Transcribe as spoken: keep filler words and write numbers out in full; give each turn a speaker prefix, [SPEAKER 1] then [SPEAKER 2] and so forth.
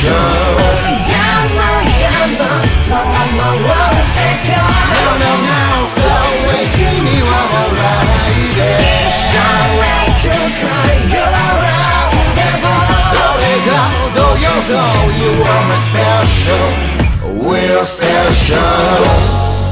[SPEAKER 1] Yama yama mama wanna secure
[SPEAKER 2] No no no そう一緒に笑わないで
[SPEAKER 1] Shall make you cry You're around the world
[SPEAKER 2] 誰がどよと You are my special We're special